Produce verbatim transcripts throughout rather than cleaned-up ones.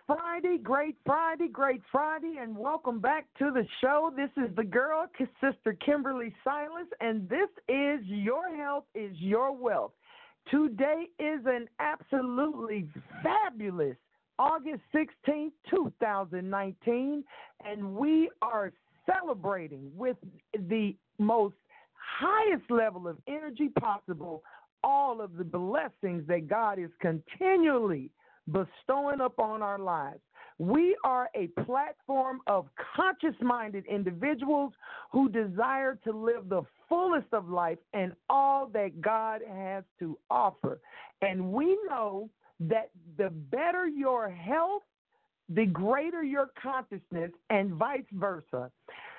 Friday, great Friday, great Friday, and welcome back to the show. This is the girl, Sister Kimberly Silas, and this is Your Health is Your Wealth. Today is an absolutely fabulous August sixteenth, twenty nineteen, and we are celebrating with the most highest level of energy possible all of the blessings that God is continually bestowing upon our lives. We are a platform of conscious-minded individuals who desire to live the fullest of life and all that God has to offer. And we know that the better your health, the greater your consciousness, and vice versa.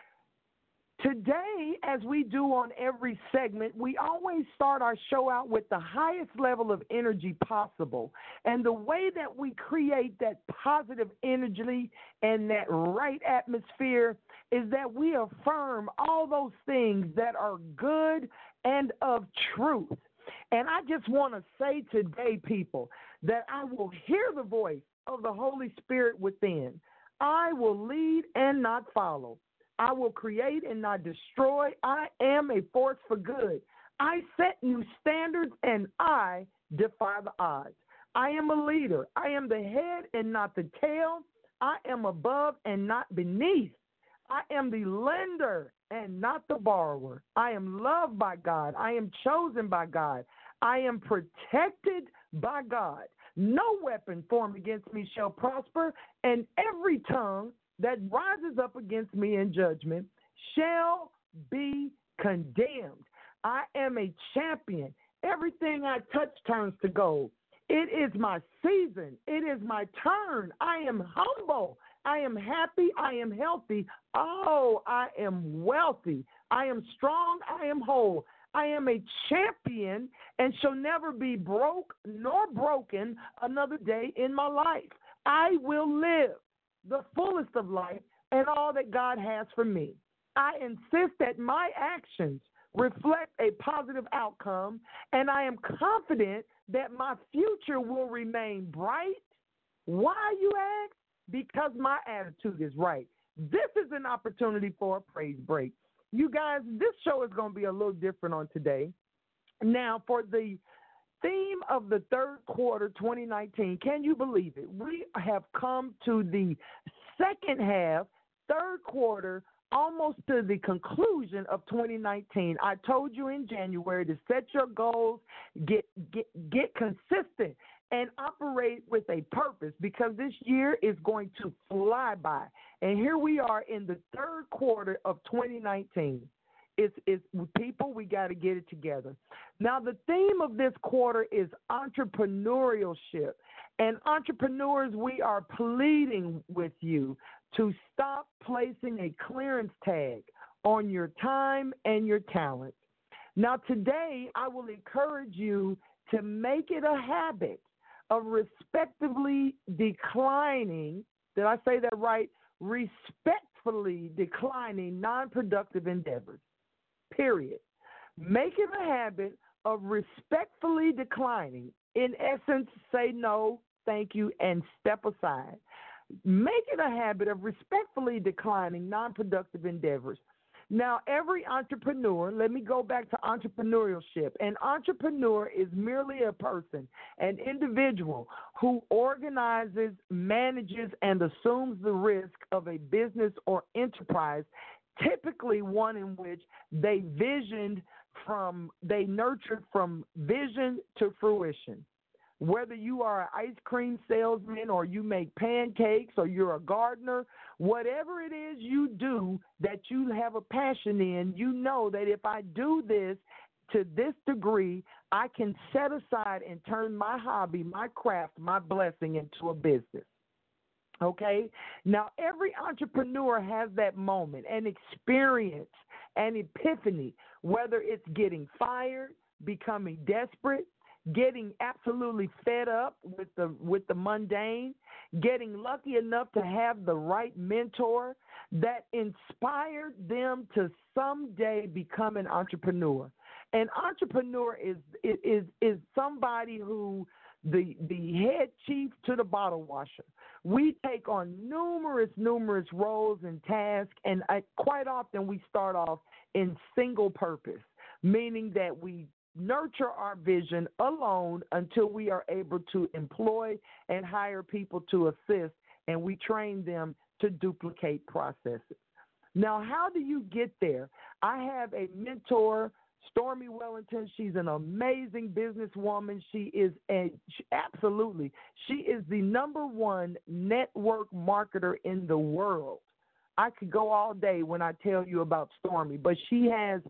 Today, as we do on every segment, we always start our show out with the highest level of energy possible. And the way that we create that positive energy and that right atmosphere is that we affirm all those things that are good and of truth. And I just want to say today, people, that I will hear the voice of the Holy Spirit within. I will lead and not follow. I will create and not destroy. I am a force for good. I set new standards and I defy the odds. I am a leader. I am the head and not the tail. I am above and not beneath. I am the lender and not the borrower. I am loved by God. I am chosen by God. I am protected by God. No weapon formed against me shall prosper, and every tongue that rises up against me in judgment shall be condemned. I am a champion. Everything I touch turns to gold. It is my season. It is my turn. I am humble. I am happy. I am healthy. Oh, I am wealthy. I am strong. I am whole. I am a champion and shall never be broke nor broken another day in my life. I will live the fullest of life and all that God has for me. I insist that my actions reflect a positive outcome, and I am confident that my future will remain bright. Why, you ask? Because my attitude is right. This is an opportunity for a praise break. You guys, this show is going to be a little different on today. Now, for the theme of the third quarter twenty nineteen, can you believe it? We have come to the second half, third quarter, almost to the conclusion of twenty nineteen. I told you in January to set your goals, get get get consistent, and operate with a purpose, because this year is going to fly by. And here we are in the third quarter of twenty nineteen. It's, it's people, we got to get it together. Now, the theme of this quarter is entrepreneurship. And entrepreneurs, we are pleading with you to stop placing a clearance tag on your time and your talent. Now, today, I will encourage you to make it a habit of respectively declining, did I say that right? Respectfully declining non-productive endeavors. Period. Make it a habit of respectfully declining. In essence, say no, thank you, and step aside. Make it a habit of respectfully declining non-productive endeavors. Now, every entrepreneur, let me go back to entrepreneurship. An entrepreneur is merely a person, an individual who organizes, manages, and assumes the risk of a business or enterprise, typically one in which they visioned from, they nurtured from vision to fruition. Whether you are an ice cream salesman or you make pancakes or you're a gardener, whatever it is you do that you have a passion in, you know that if I do this to this degree, I can set aside and turn my hobby, my craft, my blessing into a business. Okay? Now, every entrepreneur has that moment, an experience, an epiphany, whether it's getting fired, becoming desperate, getting absolutely fed up with the with the mundane, getting lucky enough to have the right mentor that inspired them to someday become an entrepreneur. An entrepreneur is is is somebody who the the head chief to the bottle washer. We take on numerous, numerous roles and tasks, and I, quite often we start off in single purpose, meaning that we nurture our vision alone until we are able to employ and hire people to assist, and we train them to duplicate processes. Now, how do you get there? I have a mentor, Stormy Wellington. She's an amazing businesswoman. She is a she, absolutely. She is the number one network marketer in the world. I could go all day when I tell you about Stormy, but she has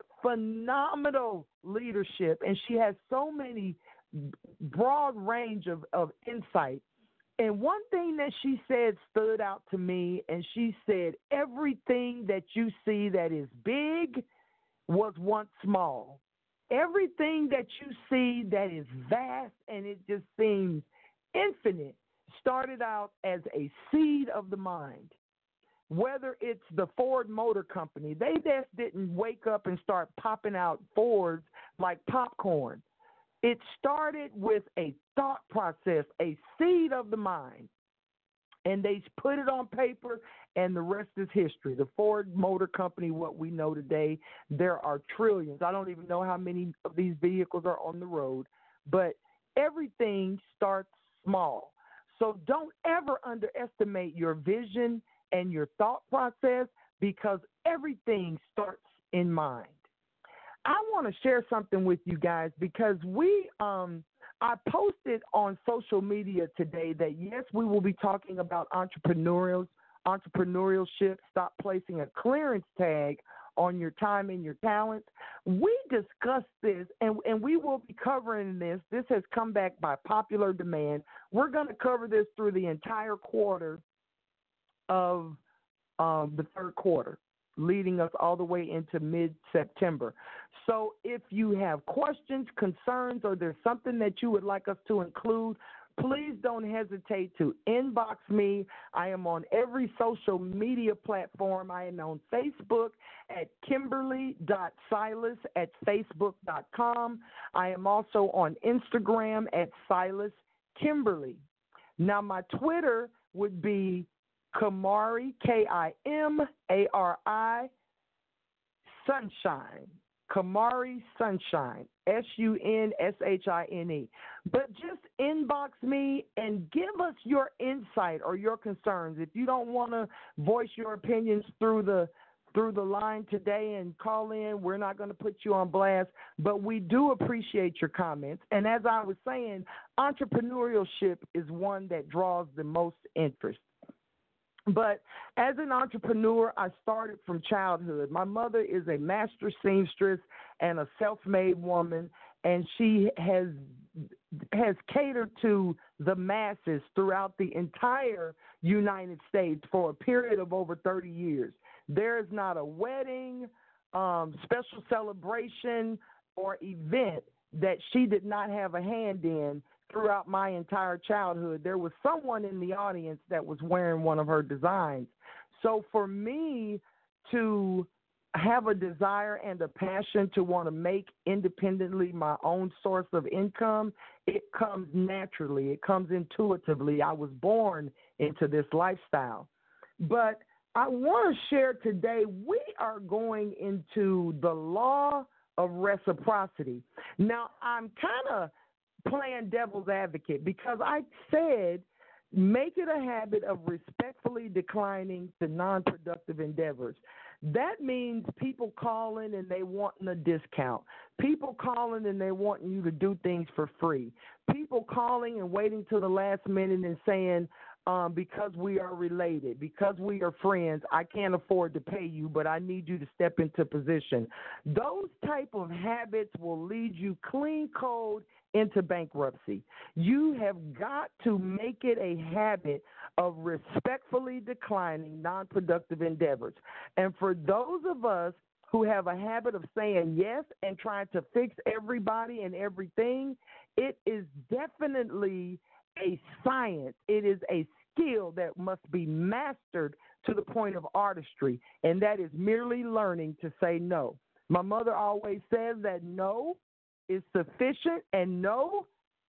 phenomenal leadership, and she has so many broad range of, of insight. And one thing that she said stood out to me, and she said, everything that you see that is big was once small. Everything that you see that is vast and it just seems infinite started out as a seed of the mind. Whether it's the Ford Motor Company, they just didn't wake up and start popping out Fords like popcorn. It started with a thought process, a seed of the mind, and they put it on paper, and the rest is history. The Ford Motor Company, what we know today, there are trillions. I don't even know how many of these vehicles are on the road, but everything starts small. So don't ever underestimate your vision and your thought process, because everything starts in mind. I want to share something with you guys, because we, um, I posted on social media today that yes, we will be talking about entrepreneurials, entrepreneurship. Stop placing a clearance tag on your time and your talents. We discussed this, and, and we will be covering this. This has come back by popular demand. We're going to cover this through the entire quarter of um, the third quarter, leading us all the way into mid-September. So if you have questions, concerns, or there's something that you would like us to include, please don't hesitate to inbox me. I am on every social media platform. I am on Facebook at kimberly dot silas at facebook dot com. I am also on Instagram at Silas Kimberly. Now, my Twitter would be Kamari, K I M A R I, Sunshine. Kamari Sunshine, S U N S H I N E. But just inbox me and give us your insight or your concerns. If you don't want to voice your opinions through the through the line today and call in, we're not going to put you on blast, but we do appreciate your comments. And as I was saying, entrepreneurship is one that draws the most interest. But as an entrepreneur, I started from childhood. My mother is a master seamstress and a self-made woman, and she has has catered to the masses throughout the entire United States for a period of over thirty years. There is not a wedding, um, special celebration, or event that she did not have a hand in throughout my entire childhood. There was someone in the audience that was wearing one of her designs. So for me to have a desire and a passion to want to make independently my own source of income, it comes naturally. It comes intuitively. I was born into this lifestyle. But I want to share today, we are going into the law of reciprocity. Now, I'm kind of playing devil's advocate because I said make it a habit of respectfully declining the non-productive endeavors. That means people calling and they wanting a discount. People calling and they wanting you to do things for free. People calling and waiting till the last minute and saying, um, because we are related, because we are friends, I can't afford to pay you, but I need you to step into position. Those type of habits will lead you clean cold into bankruptcy. You have got to make it a habit of respectfully declining non-productive endeavors. And for those of us who have a habit of saying yes and trying to fix everybody and everything, it is definitely a science. It is a skill that must be mastered to the point of artistry, and that is merely learning to say no. My mother always says that no is sufficient, and no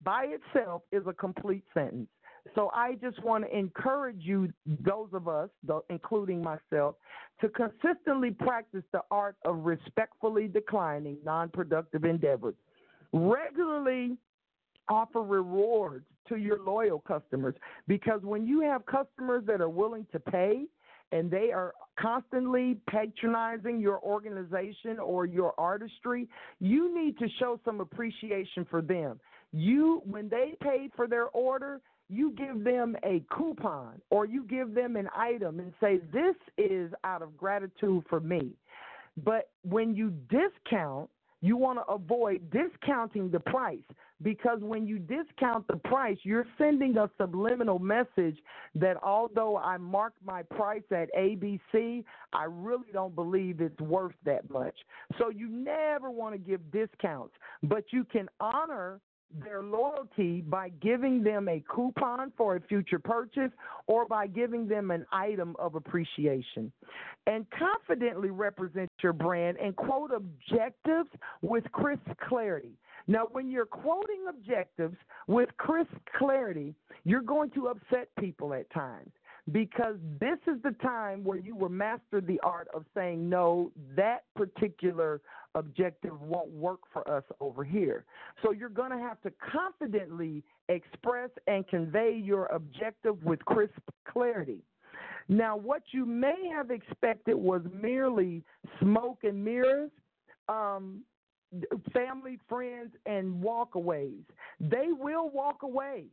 by itself is a complete sentence. So I just want to encourage you, those of us, including myself, to consistently practice the art of respectfully declining non-productive endeavors. Regularly offer rewards to your loyal customers, because when you have customers that are willing to pay and they are constantly patronizing your organization or your artistry, you need to show some appreciation for them. You, when they pay for their order, you give them a coupon or you give them an item and say, this is out of gratitude for me. But when you discount, you want to avoid discounting the price, because when you discount the price, you're sending a subliminal message that although I marked my price at A B C, I really don't believe it's worth that much. So you never want to give discounts, but you can honor their loyalty by giving them a coupon for a future purchase or by giving them an item of appreciation. And confidently represent your brand and quote objectives with crisp clarity. Now, when you're quoting objectives with crisp clarity, you're going to upset people at times, because this is the time where you will master the art of saying, no, that particular objective won't work for us over here. So you're going to have to confidently express and convey your objective with crisp clarity. Now, what you may have expected was merely smoke and mirrors, um, family, friends, and walkaways. They will walk away.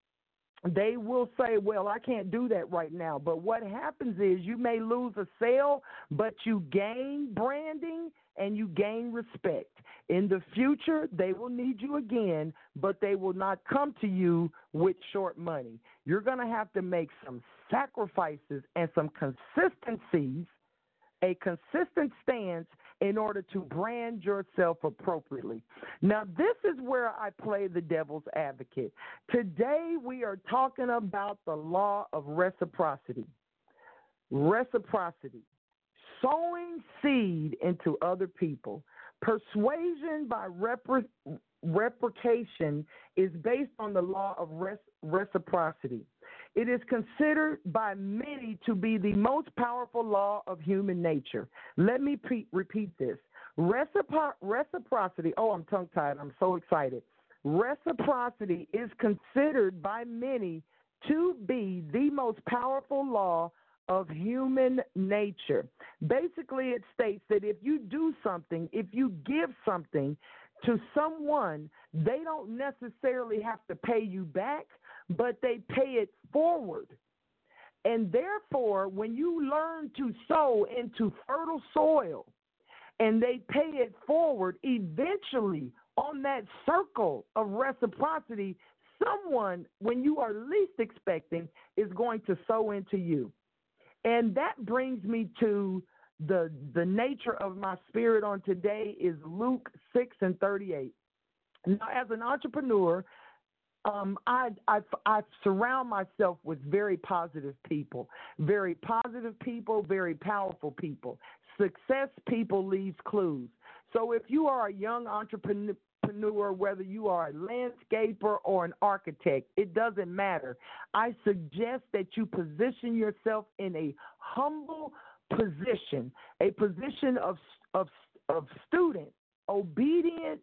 They will say, well, I can't do that right now. But what happens is you may lose a sale, but you gain branding and you gain respect. In the future, they will need you again, but they will not come to you with short money. You're going to have to make some sacrifices and some consistencies, a consistent stance in order to brand yourself appropriately. Now, this is where I play the devil's advocate. Today, we are talking about the law of reciprocity. Reciprocity. Sowing seed into other people. Persuasion by repre- replication is based on the law of res- reciprocity. It is considered by many to be the most powerful law of human nature. Let me pre- repeat this. Recipro- reciprocity, oh, I'm tongue-tied. I'm so excited. Reciprocity is considered by many to be the most powerful law of human nature. Basically, it states that if you do something, if you give something to someone, they don't necessarily have to pay you back, but they pay it forward. And therefore, when you learn to sow into fertile soil and they pay it forward, eventually on that circle of reciprocity, someone, when you are least expecting, is going to sow into you. And that brings me to the the nature of my spirit on today is Luke six and thirty-eight. Now, as an entrepreneur, um, I, I, I surround myself with very positive people, very positive people, very powerful people. Success people leaves clues. So if you are a young entrepreneur, whether you are a landscaper or an architect, it doesn't matter. I suggest that you position yourself in a humble position, a position of of, of student, obedient,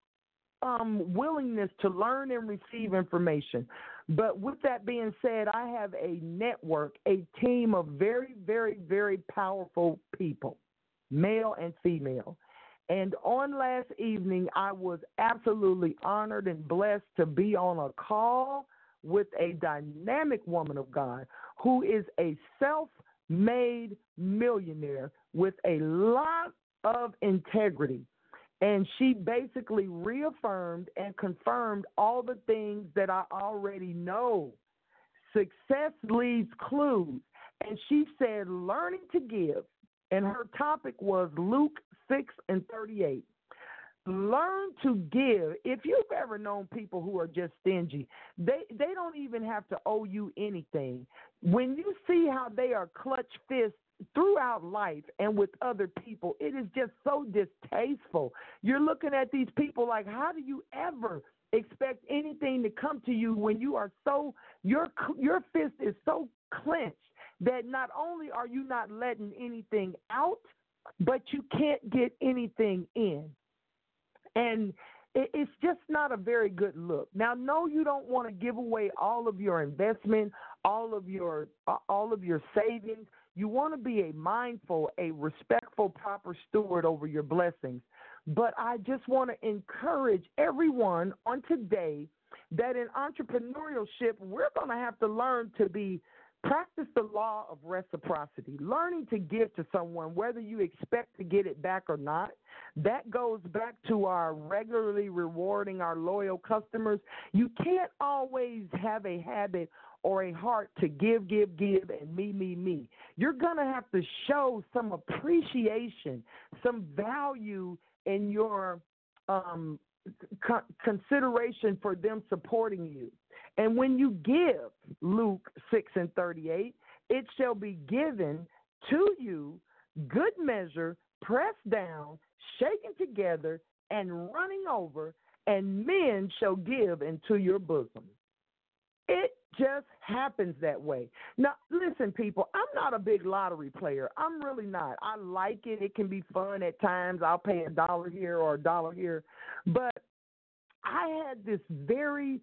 um, willingness to learn and receive information. But with that being said, I have a network, a team of very, very, very powerful people, male and female. And on last evening, I was absolutely honored and blessed to be on a call with a dynamic woman of God who is a self-made millionaire with a lot of integrity. And she basically reaffirmed and confirmed all the things that I already know. Success leaves clues. And she said, learning to give. And her topic was Luke six and thirty-eight. Learn to give. If you've ever known people who are just stingy, they, they don't even have to owe you anything. When you see how they are clutch fists throughout life and with other people, it is just so distasteful. You're looking at these people like, how do you ever expect anything to come to you when you are so, your, your fist is so clenched that not only are you not letting anything out, but you can't get anything in. And it's just not a very good look. Now, no, you don't want to give away all of your investment, all of your uh, all of your savings. You want to be a mindful, a respectful, proper steward over your blessings. But I just want to encourage everyone on today that in entrepreneurship, we're going to have to learn to be practice the law of reciprocity, learning to give to someone, whether you expect to get it back or not. That goes back to our regularly rewarding our loyal customers. You can't always have a habit or a heart to give, give, give, and me, me, me. You're going to have to show some appreciation, some value in your um, co- consideration for them supporting you. And when you give, Luke six and thirty-eight, it shall be given to you, good measure, pressed down, shaken together, and running over, and men shall give into your bosom. It just happens that way. Now, listen, people, I'm not a big lottery player. I'm really not. I like it. It can be fun at times. I'll pay a dollar here or a dollar here. But I had this very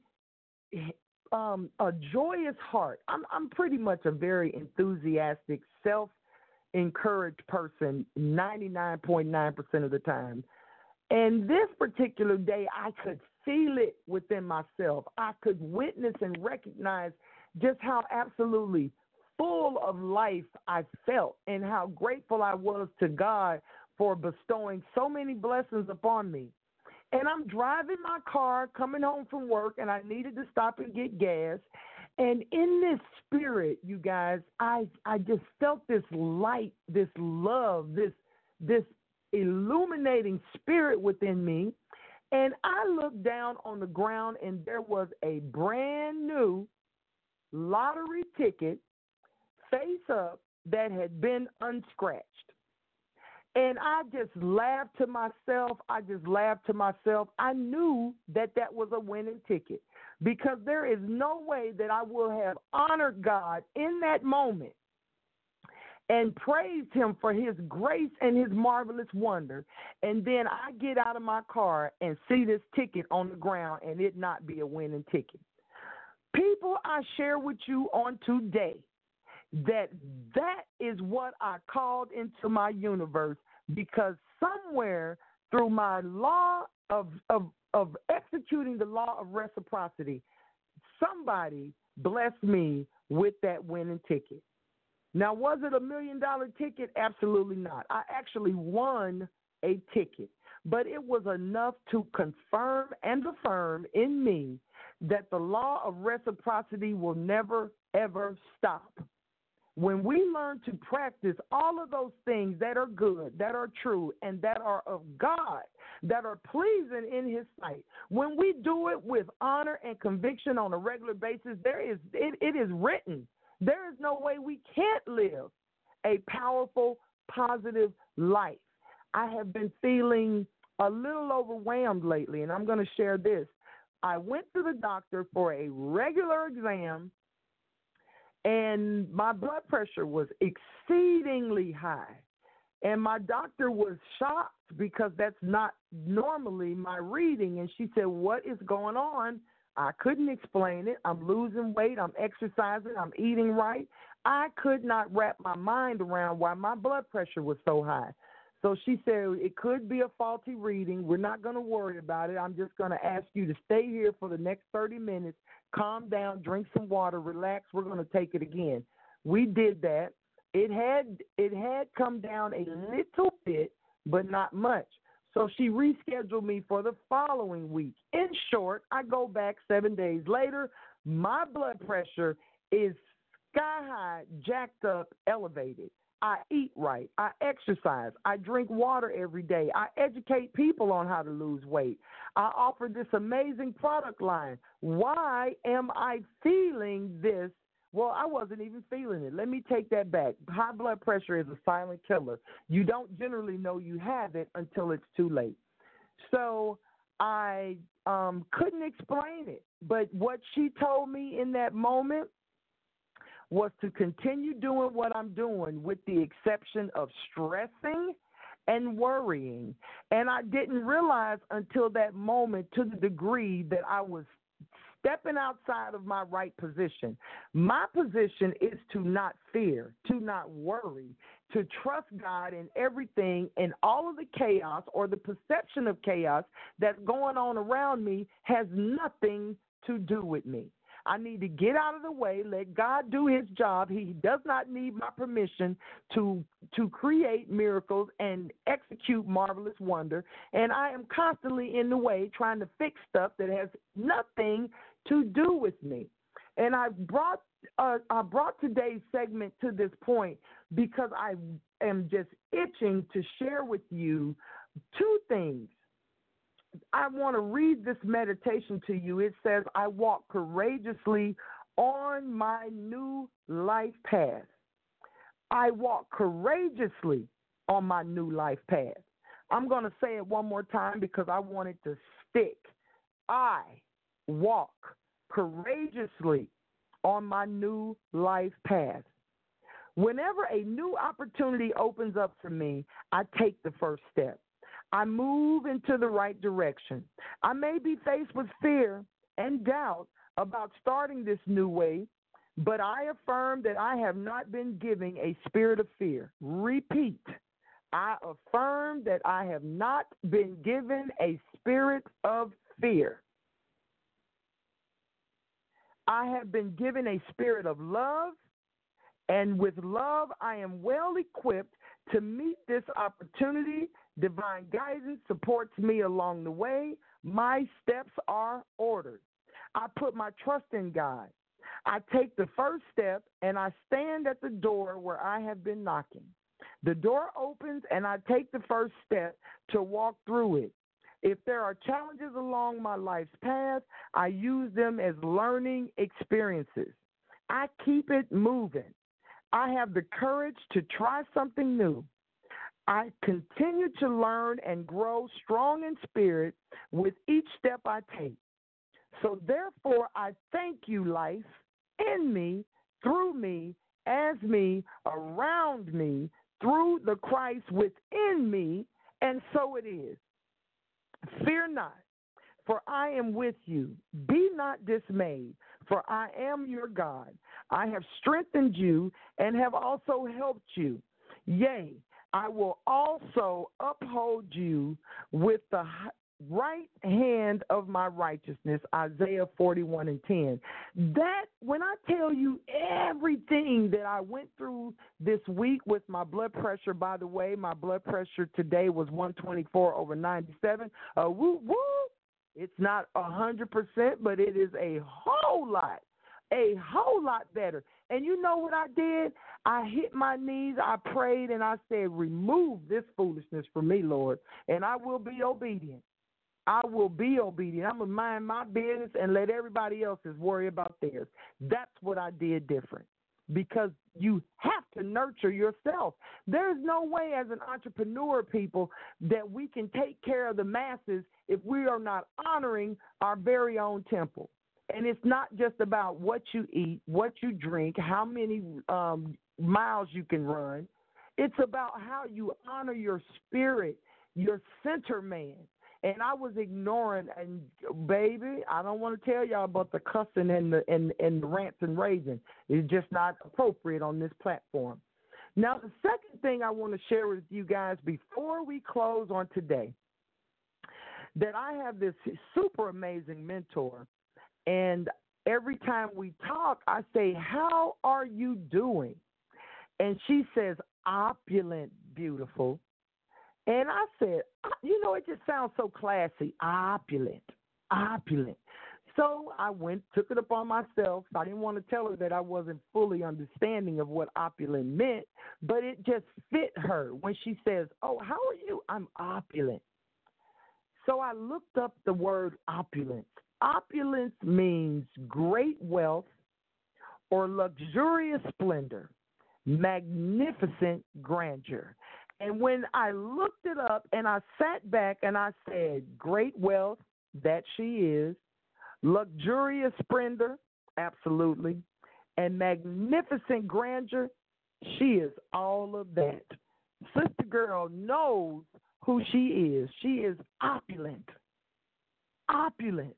um, a joyous heart. I'm, I'm pretty much a very enthusiastic, self-encouraged person ninety-nine point nine percent of the time. And this particular day, I could feel it within myself. I could witness and recognize just how absolutely full of life I felt and how grateful I was to God for bestowing so many blessings upon me. And I'm driving my car, coming home from work, and I needed to stop and get gas. And in this spirit, you guys, I I just felt this light, this love, this this illuminating spirit within me. And I looked down on the ground, and there was a brand new lottery ticket face up that had been unscratched. And I just laughed to myself. I just laughed to myself. I knew that that was a winning ticket because there is no way that I will have honored God in that moment and praised him for his grace and his marvelous wonder. And then I get out of my car and see this ticket on the ground and it not be a winning ticket. People, I share with you on today that that is what I called into my universe because somewhere through my law of, of, of executing the law of reciprocity, somebody blessed me with that winning ticket. Now, was it a million dollar ticket? Absolutely not. I actually won a ticket, but it was enough to confirm and affirm in me that the law of reciprocity will never, ever stop. When we learn to practice all of those things that are good, that are true, and that are of God, that are pleasing in his sight, when we do it with honor and conviction on a regular basis, there is it, it is written. There is no way we can't live a powerful, positive life. I have been feeling a little overwhelmed lately, and I'm going to share this. I went to the doctor for a regular exam, and my blood pressure was exceedingly high. And my doctor was shocked because that's not normally my reading. And she said, "What is going on?" I couldn't explain it. I'm losing weight. I'm exercising. I'm eating right. I could not wrap my mind around why my blood pressure was so high. So she said, it could be a faulty reading. We're not going to worry about it. I'm just going to ask you to stay here for the next thirty minutes, calm down, drink some water, relax. We're going to take it again. We did that. It had it had come down a little bit, but not much. So she rescheduled me for the following week. In short, I go back seven days later. My blood pressure is sky high, jacked up, elevated. I eat right. I exercise. I drink water every day. I educate people on how to lose weight. I offer this amazing product line. Why am I feeling this? Well, I wasn't even feeling it. Let me take that back. High blood pressure is a silent killer. You don't generally know you have it until it's too late. So I um, couldn't explain it. But what she told me in that moment was to continue doing what I'm doing with the exception of stressing and worrying. And I didn't realize until that moment to the degree that I was stepping outside of my right position. My position is to not fear, to not worry, to trust God in everything, and all of the chaos or the perception of chaos that's going on around me has nothing to do with me. I need to get out of the way, let God do his job. He does not need my permission to to create miracles and execute marvelous wonder. And I am constantly in the way trying to fix stuff that has nothing to do with me. And I brought uh, I brought today's segment to this point because I am just itching to share with you two things. I want to read this meditation to you. It says, I walk courageously on my new life path. I walk courageously on my new life path. I'm going to say it one more time because I want it to stick. I walk courageously on my new life path. Whenever a new opportunity opens up for me, I take the first step. I move into the right direction. I may be faced with fear and doubt about starting this new way, but I affirm that I have not been given a spirit of fear. Repeat. I affirm that I have not been given a spirit of fear. I have been given a spirit of love, and with love, I am well equipped to meet this opportunity. Divine guidance supports me along the way. My steps are ordered. I put my trust in God. I take the first step and I stand at the door where I have been knocking. The door opens and I take the first step to walk through it. If there are challenges along my life's path, I use them as learning experiences. I keep it moving. I have the courage to try something new. I continue to learn and grow strong in spirit with each step I take. So therefore, I thank you, life, in me, through me, as me, around me, through the Christ within me, and so it is. Fear not, for I am with you. Be not dismayed, for I am your God. I have strengthened you and have also helped you. Yea, I will also uphold you with the right hand of my righteousness, Isaiah forty-one and ten. That, when I tell you everything that I went through this week with my blood pressure, by the way, my blood pressure today was one twenty-four over ninety-seven. Uh, woo, woo. It's not one hundred percent, but it is a whole lot, a whole lot better. And you know what I did? I hit my knees, I prayed, and I said, remove this foolishness from me, Lord, and I will be obedient. I will be obedient. I'm going to mind my business and let everybody else's worry about theirs. That's what I did different, because you have to nurture yourself. There's no way as an entrepreneur, people, that we can take care of the masses if we are not honoring our very own temple. And it's not just about what you eat, what you drink, how many um, miles you can run. It's about how you honor your spirit, your center man. And I was ignoring, and baby, I don't want to tell y'all about the cussing and the and, and the rants and raving. It's just not appropriate on this platform. Now, the second thing I want to share with you guys before we close on today, that I have this super amazing mentor, and every time we talk, I say, how are you doing? And she says, opulent, beautiful. And I said, you know, it just sounds so classy, opulent, opulent. So I went, took it upon myself. I didn't want to tell her that I wasn't fully understanding of what opulent meant, but it just fit her when she says, oh, how are you? I'm opulent. So I looked up the word opulence. Opulence means great wealth or luxurious splendor, magnificent grandeur. And when I looked it up and I sat back and I said, great wealth, that she is, luxurious splendor, absolutely, and magnificent grandeur, she is all of that. Sister Girl knows who she is. She is opulent, opulent.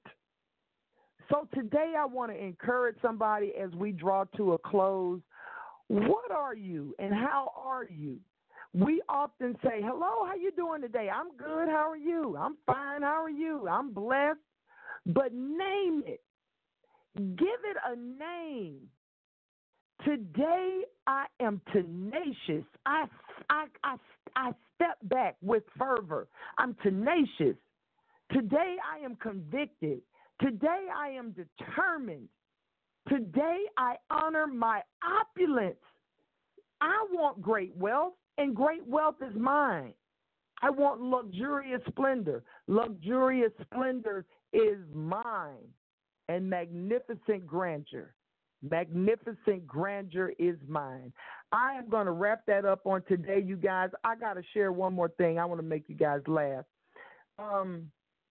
So today I want to encourage somebody as we draw to a close. What are you and how are you? We often say, hello, how you doing today? I'm good. How are you? I'm fine. How are you? I'm blessed. But name it. Give it a name. Today I am tenacious. I, I, I, I step back with fervor. I'm tenacious. Today I am convicted. Today I am determined. Today I honor my opulence. I want great wealth, and great wealth is mine. I want luxurious splendor. Luxurious splendor is mine. And magnificent grandeur. Magnificent grandeur is mine. I am going to wrap that up on today, you guys. I got to share one more thing. I want to make you guys laugh. Um,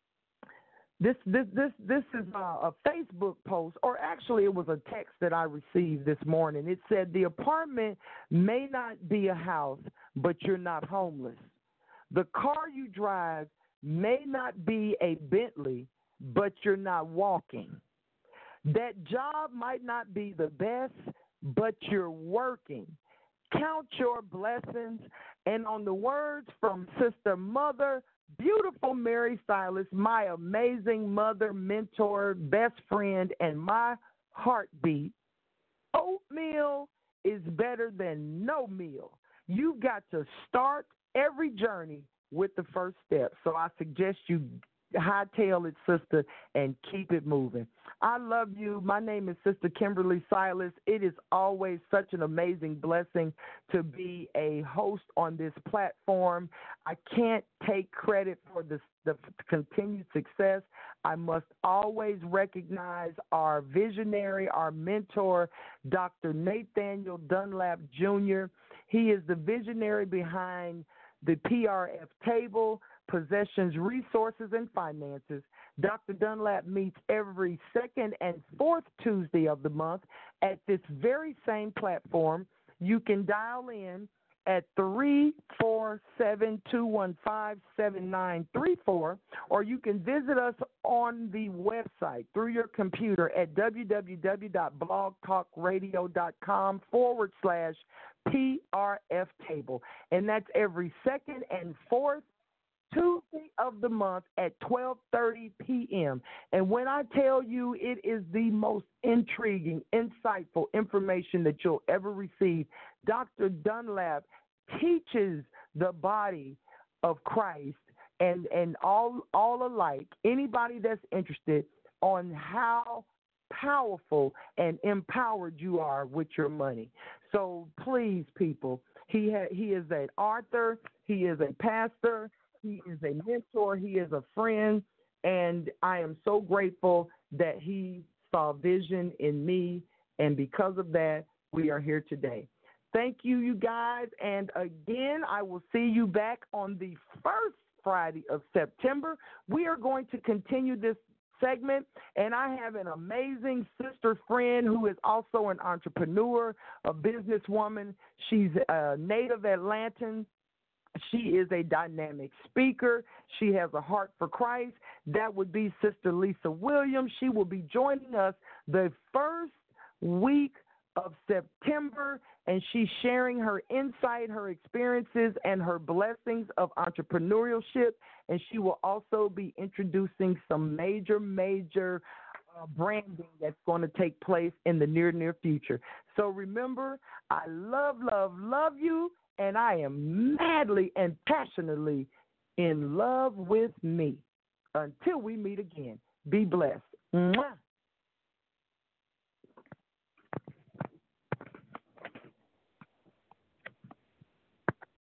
this this this this is a, a Facebook post, or actually it was a text that I received this morning. It said, the apartment may not be a house, but you're not homeless. The car you drive may not be a Bentley, but you're not walking. That job might not be the best, but you're working. Count your blessings. And on the words from Sister Mother, beautiful Mary Silas, my amazing mother, mentor, best friend, and my heartbeat, oatmeal is better than no meal. You've got to start every journey with the first step. So I suggest you hightail it, sister, and keep it moving. I love you. My name is Sister Kimberly Silas. It is always such an amazing blessing to be a host on this platform. I can't take credit for this, the continued success. I must always recognize our visionary, our mentor, Doctor Nathaniel Dunlap Junior He is the visionary behind the P R F table, Possessions, Resources, and Finances. Doctor Dunlap meets every second and fourth Tuesday of the month at this very same platform. You can dial in at three four seven, two one five, seven nine three four, or you can visit us on the website through your computer at www.blogtalkradio.com forward slash PRF table. And that's every second and fourth Tuesday of the month at twelve thirty p.m. And when I tell you it is the most intriguing, insightful information that you'll ever receive, Doctor Dunlap teaches the body of Christ and, and all, all alike, anybody that's interested, on how powerful and empowered you are with your money. So please, people, he ha- he is an author, he is a pastor, he is a mentor, he is a friend, and I am so grateful that he saw vision in me, and because of that, we are here today. Thank you, you guys, and again, I will see you back on the first Friday of September. We are going to continue this segment, and I have an amazing sister friend who is also an entrepreneur, a businesswoman. She's a native Atlantan. She is a dynamic speaker. She has a heart for Christ. That would be Sister Lisa Williams. She will be joining us the first week of September, and she's sharing her insight, her experiences, and her blessings of entrepreneurship. And she will also be introducing some major, major uh, branding that's going to take place in the near, near future. So remember, I love, love, love you. And I am madly and passionately in love with me. Until we meet again, be blessed. Mwah.